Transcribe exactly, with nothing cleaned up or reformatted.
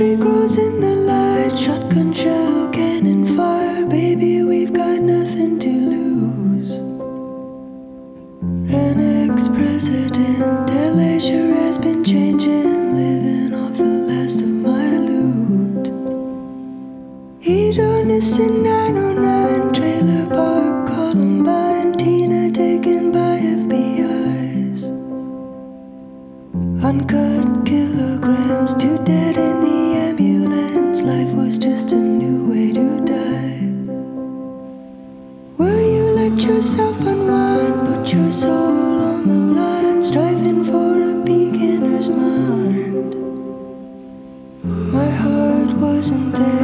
tree grows in the light, shotgun shell, cannon fire. Baby, we've got nothing to lose. An ex-president, L A sure has been changing, living off the last of my loot. Hedonistic nine oh nine, trailer park, Columbine, Tina taken by F B Is. Uncut kilograms, two dead in the ambulance. Life was just a new way to die. Will you let yourself unwind, put your soul on the line, striving for a beginner's mind? My heart wasn't there.